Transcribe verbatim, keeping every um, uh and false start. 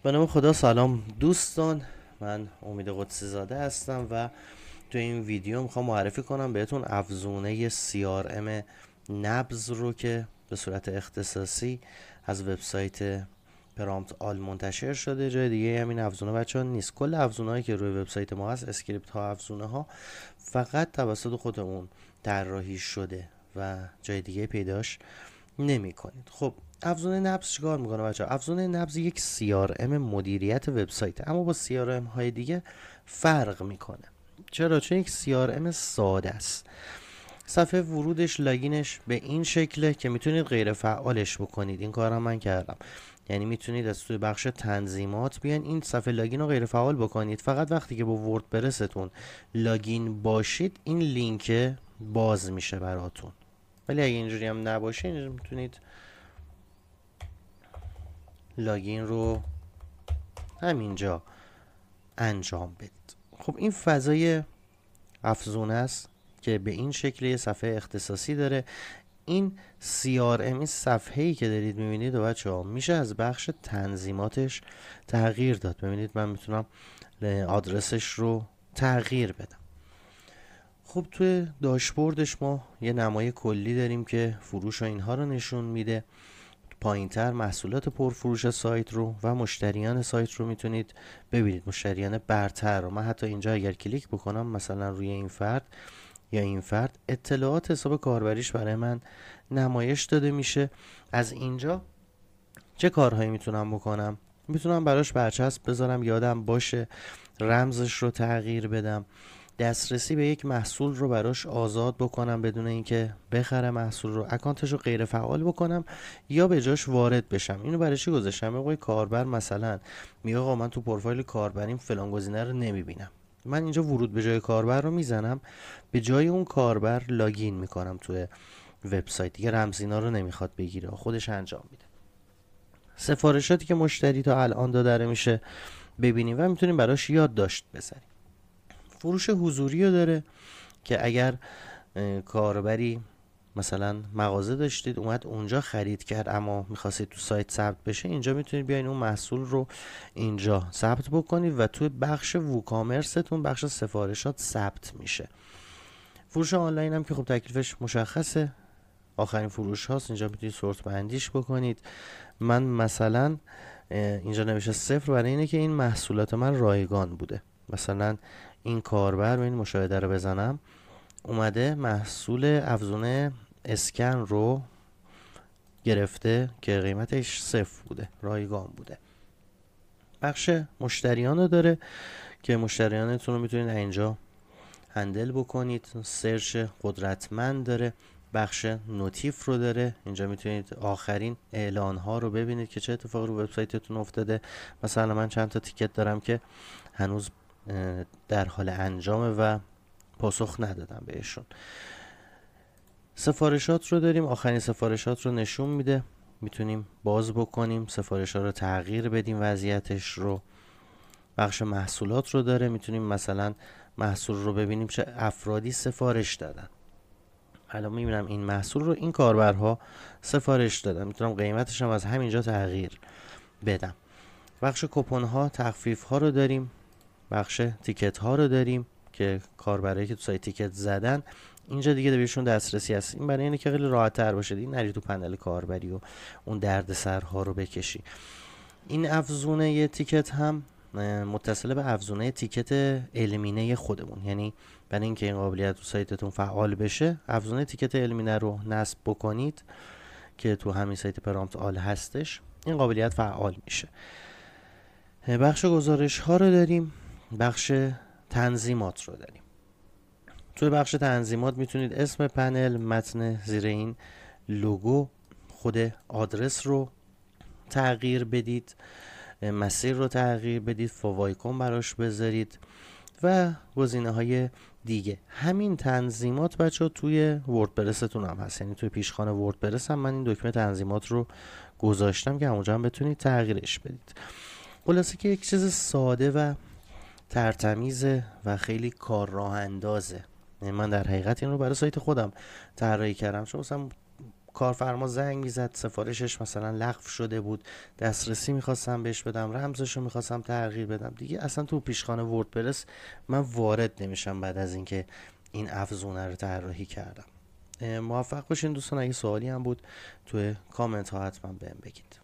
به نام خدا. سلام دوستان، من امید قدسی زاده هستم و تو این ویدیو میخوام معرفی کنم بهتون افزونه سی آر ام نبض رو که به صورت اختصاصی از وبسایت پرامپت آل منتشر شده. جای دیگه همین افزونه بچه ها نیست. کل افزونه هایی که روی وبسایت ما هست، اسکریپت ها، افزونه ها، فقط توسط خودمون طراحی شده و جای دیگه پیداش نمی کنید. خب افزونه نبض چیکار میکنه بچه ها؟ افزونه نبض یک سی آر ام مدیریت وبسایت، اما با سی آر ام های دیگه فرق میکنه. چرا؟ چون یک سی آر ام ساده است. صفحه ورودش، لاگینش به این شکله که میتونید غیر فعالش بکنید. این کارم من کردم. یعنی میتونید از توی بخش تنظیمات بیان این صفحه لاگین رو غیر فعال بکنید. فقط وقتی که با وردپرستون لاگین باشید این لینک باز میشه براتون. ولی اگه اینجوری هم نباشه میتونید لاگین رو همینجا انجام بدید. خب این فضای افزونه است که به این شکل یه صفحه اختصاصی داره. این سی آر ام، این صفحه‌ای که دارید میبینید و بچه ها میشه از بخش تنظیماتش تغییر داد. ببینید من میتونم آدرسش رو تغییر بدم. خب توی داشبوردش ما یه نمای کلی داریم که فروش و اینها رو نشون میده. پایینتر محصولات پرفروش سایت رو و مشتریان سایت رو میتونید ببینید، مشتریان برتر رو. من حتی اینجا اگر کلیک بکنم مثلا روی این فرد یا این فرد، اطلاعات حساب کاربریش برای من نمایش داده میشه. از اینجا چه کارهایی میتونم بکنم؟ میتونم براش برچسب بذارم یادم باشه، رمزش رو تغییر بدم، دسترسی به یک محصول رو براش آزاد بکنم بدون اینکه بخره محصول رو، اکانتش رو غیر فعال بکنم یا به جاش وارد بشم. اینو برای چی گذاشتم؟ آقای کاربر مثلا میگه آقا من تو پروفایل کاربریم فلان گزینه رو نمیبینم. من اینجا ورود به جای کاربر رو میزنم، به جای اون کاربر لاگین میکنم توی وبسایت. دیگه رمزینا رو نمیخواد بگیره، خودش انجام میده. سفارشاتی که مشتری تا الان داده میشه ببینیم و میتونیم براش یادداشت بذاریم. فروش حضوری رو داره که اگر کاربری مثلا مغازه داشتید اومد اونجا خرید کرد اما میخواستید تو سایت ثبت بشه، اینجا میتونید بیاین اون محصول رو اینجا ثبت بکنید و توی بخش ووکامرستون، بخش سفارشات ثبت میشه. فروش آنلاین هم که خب تکلیفش مشخصه، آخرین فروش هاست. اینجا میتونید سورت بندیش بکنید. من مثلا اینجا نوشته صفر برای اینه که این محصولات من رایگان بوده. مثلا این کاربر، این مشاهده رو بزنم، اومده محصول افزونه اسکن رو گرفته که قیمتش صفر بوده، رایگان بوده. بخش مشتریان رو داره که مشتریانتون رو میتونید اینجا هندل بکنید. سرچ قدرتمند داره. بخش نوتیف رو داره، اینجا میتونید آخرین اعلان ها رو ببینید که چه اتفاقی رو وبسایتتون افتاده. مثلا من چند تا تیکت دارم که هنوز در حال انجامه و پاسخ ندادم بهشون. سفارشات رو داریم، آخرین سفارشات رو نشون میده، میتونیم باز بکنیم، سفارش ها رو تغییر بدیم وضعیتش رو. بخش محصولات رو داره، میتونیم مثلا محصول رو ببینیم چه افرادی سفارش دادن. الان میبینم این محصول رو این کاربرها سفارش دادن، میتونم قیمتش هم از همینجا تغییر بدم. بخش کوپن ها، تخفیف ها رو داریم. بخش تیکت ها رو داریم که کاربرایی که تو سایت تیکت زدن اینجا دیگه بهشون دسترسی هست. این برای اینه که خیلی راحت تر باشه، این نری تو پنل کاربری و اون درد سرها رو بکشی. این افزونه ی تیکت هم متصل به افزونه تیکت المینه خودمون، یعنی برای اینکه این قابلیت تو سایتتون فعال بشه افزونه تیکت المینه رو نصب بکنید که تو همین سایت پرامپت آل هستش، این قابلیت فعال میشه. بخش گزارش ها رو داریم، بخش تنظیمات رو داریم. توی بخش تنظیمات میتونید اسم پنل، متن زیر این لوگو، خود آدرس رو تغییر بدید، مسیر رو تغییر بدید، فوایکن براش بذارید و گزینه های دیگه. همین تنظیمات بچه ها توی وردپرستون هم هست، یعنی توی پیشخوان وردپرس هم من این دکمه تنظیمات رو گذاشتم که همونجا هم بتونید تغییرش بدید. خلاصه که یک چیز ساده و ترتمیزه و خیلی کار راه اندازه. من در حقیقت این رو برای سایت خودم طراحی کردم، چون مثلا کارفرما زنگ میزد سفارشش مثلا لغو شده بود، دسترسی میخواستم بهش بدم، رمزشو میخواستم تغییر بدم، دیگه اصلا تو پیشخانه وردپرس من وارد نمیشم بعد از اینکه این افزونه رو طراحی کردم. موفق باشین دوستان. اگه سوالی هم بود توی کامنت ها حتما بهم بگید.